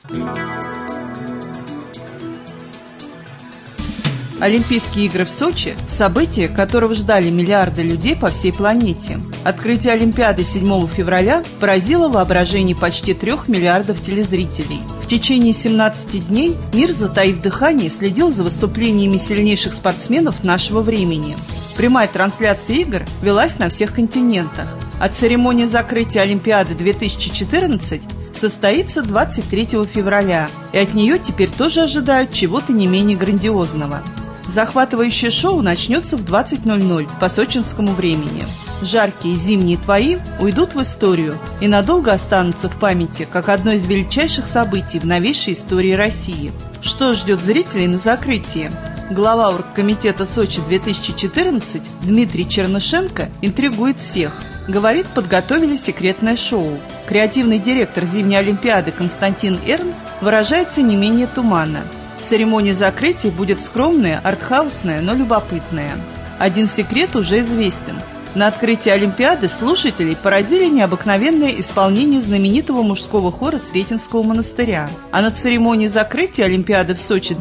Олимпийские игры в Сочи – событие, которого ждали миллиарды людей по всей планете. Открытие Олимпиады 7 февраля поразило воображение почти 3 миллиардов телезрителей. В течение 17 дней мир, затаив дыхание, следил за выступлениями сильнейших спортсменов нашего времени. Прямая трансляция игр велась на всех континентах, а церемония закрытия Олимпиады 2014 состоится 23 февраля, и от нее теперь тоже ожидают чего-то не менее грандиозного. Захватывающее шоу начнется в 20:00 по сочинскому времени. Жаркие зимние твои уйдут в историю и надолго останутся в памяти как одно из величайших событий в новейшей истории России. Что ждет зрителей на закрытии? Глава оргкомитета Сочи 2014 Дмитрий Чернышенко интригует всех. Говорит, подготовили секретное шоу. Креативный директор зимней Олимпиады Константин Эрнст выражается не менее туманно. Церемония закрытия будет скромная, артхаусная, но любопытная. Один секрет уже известен. На открытии Олимпиады слушателей поразили необыкновенное исполнение знаменитого мужского хора Сретенского монастыря. А на церемонии закрытия Олимпиады в Сочи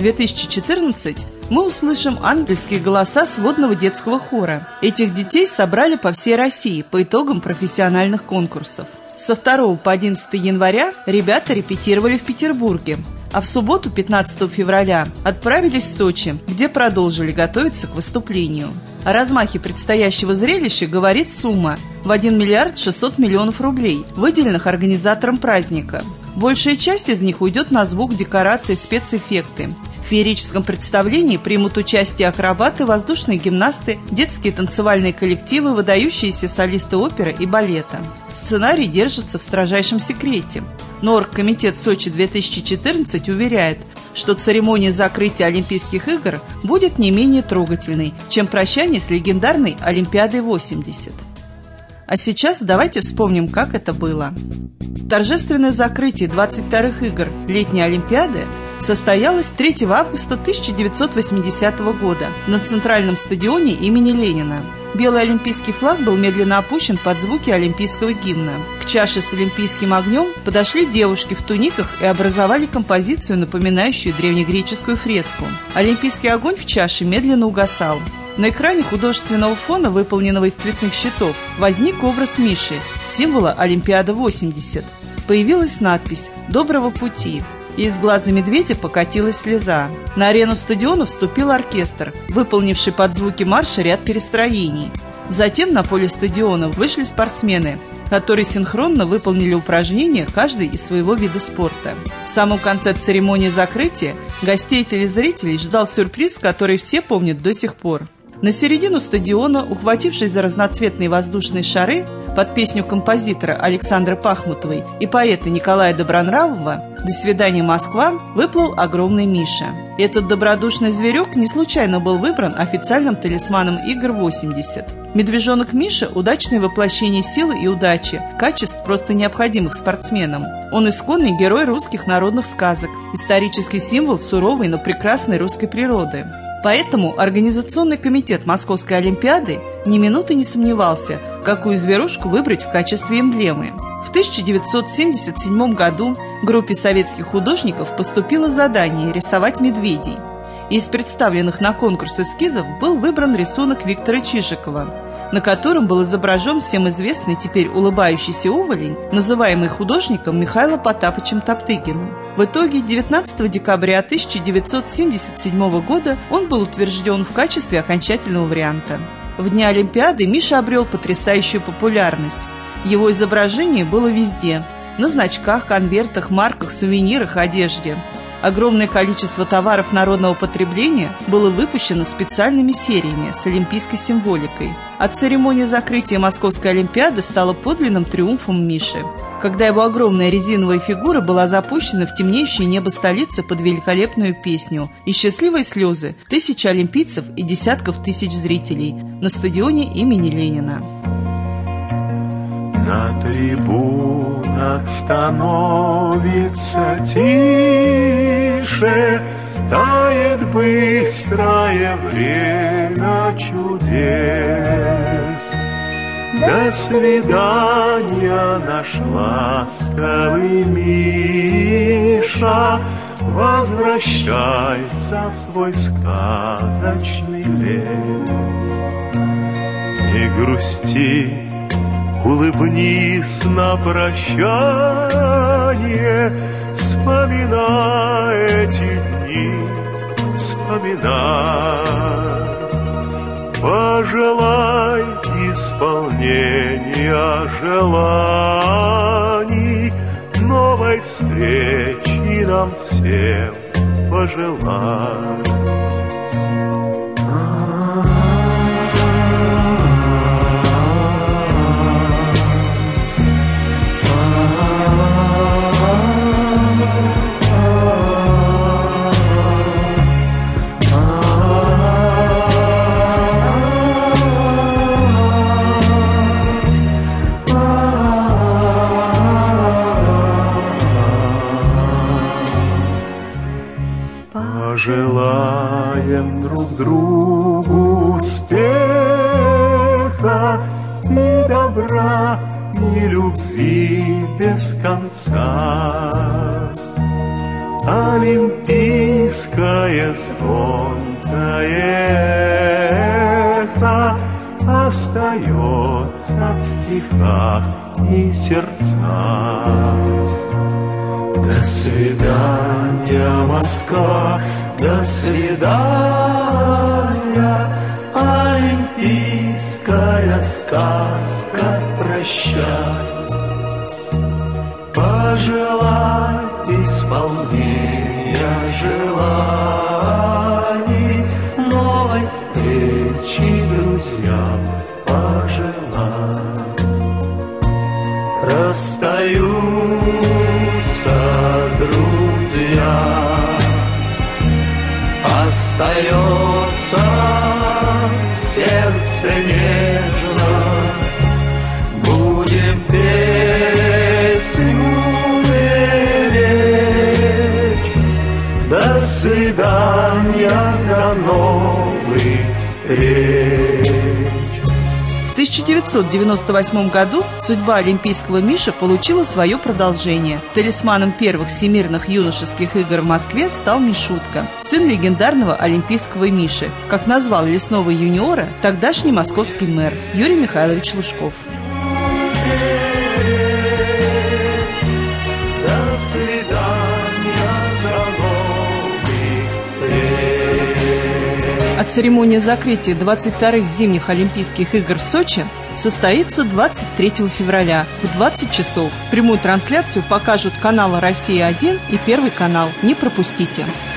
2014 мы услышим ангельские голоса сводного детского хора. Этих детей собрали по всей России по итогам профессиональных конкурсов. Со 2 по 11 января ребята репетировали в Петербурге, а в субботу, 15 февраля, отправились в Сочи, где продолжили готовиться к выступлению. О размахе предстоящего зрелища говорит сумма в 1 миллиард 600 миллионов рублей, выделенных организатором праздника. Большая часть из них уйдет на звук, декорации, спецэффекты. В феерическом представлении примут участие акробаты, воздушные гимнасты, детские танцевальные коллективы, выдающиеся солисты оперы и балета. Сценарий держится в строжайшем секрете. Но оргкомитет Сочи 2014 уверяет, что церемония закрытия Олимпийских игр будет не менее трогательной, чем прощание с легендарной Олимпиадой 80. А сейчас давайте вспомним, как это было. Торжественное закрытие 22-х игр летней Олимпиады состоялось 3 августа 1980 года на Центральном стадионе имени Ленина. Белый олимпийский флаг был медленно опущен под звуки олимпийского гимна. К чаше с олимпийским огнем подошли девушки в туниках и образовали композицию, напоминающую древнегреческую фреску. Олимпийский огонь в чаше медленно угасал. На экране художественного фона, выполненного из цветных щитов, возник образ Миши, символа Олимпиада 80. Появилась надпись «Доброго пути», и из глаза медведя покатилась слеза. На арену стадиона вступил оркестр, выполнивший под звуки марша ряд перестроений. Затем на поле стадиона вышли спортсмены, которые синхронно выполнили упражнения, каждый из своего вида спорта. В самом конце церемонии закрытия гостей и телезрителей ждал сюрприз, который все помнят до сих пор. На середину стадиона, ухватившись за разноцветные воздушные шары, под песню композитора Александры Пахмутовой и поэта Николая Добронравова «До свидания, Москва» выплыл огромный Миша. Этот добродушный зверек не случайно был выбран официальным талисманом игр 80. Медвежонок Миша – удачное воплощение силы и удачи, качеств, просто необходимых спортсменам. Он исконный герой русских народных сказок, исторический символ суровой, но прекрасной русской природы. Поэтому Организационный комитет Московской Олимпиады ни минуты не сомневался, какую зверушку выбрать в качестве эмблемы. В 1977 году группе советских художников поступило задание рисовать медведей. Из представленных на конкурс эскизов был выбран рисунок Виктора Чижикова, на котором был изображен всем известный теперь улыбающийся уволень, называемый художником Михаилом Потапычем Топтыгиным. В итоге 19 декабря 1977 года он был утвержден в качестве окончательного варианта. В дни Олимпиады Миша обрел потрясающую популярность. Его изображение было везде – на значках, конвертах, марках, сувенирах, одежде. Огромное количество товаров народного потребления было выпущено специальными сериями с олимпийской символикой. А церемония закрытия Московской Олимпиады стала подлинным триумфом Миши, когда его огромная резиновая фигура была запущена в темнеющее небо столицы под великолепную песню и счастливые слезы тысяч олимпийцев и десятков тысяч зрителей на стадионе имени Ленина. На трибунах становится тише, тает быстрое время чудес. До свидания, наш ласковый Миша, возвращайся в свой сказочный лес. Не грусти, улыбнись на прощание, вспоминай эти дни, вспоминай. Пожелай исполнения желаний, новой встречи нам всем пожелай. Пожелаем друг другу успеха и добра, и любви без конца. Олимпийское звонкое эхо остается в стихах и сердцах. До свидания, Москва, до свидания, олимпийская сказка, прощай. Пожелай исполнения желаний, новой встречи друзьям пожелай. Расстаются друзья, остается в сердце нежность, будем песню беречь. До свидания, до новых встреч. В 1998 году судьба олимпийского Миши получила свое продолжение. Талисманом первых всемирных юношеских игр в Москве стал Мишутка, сын легендарного олимпийского Миши, как назвал лесного юниора тогдашний московский мэр Юрий Михайлович Лужков. До свидания, до новых встреч. А церемония закрытия 22-х зимних Олимпийских игр в Сочи состоится 23 февраля в 20 часов. Прямую трансляцию покажут каналы «Россия-1» и Первый канал. Не пропустите!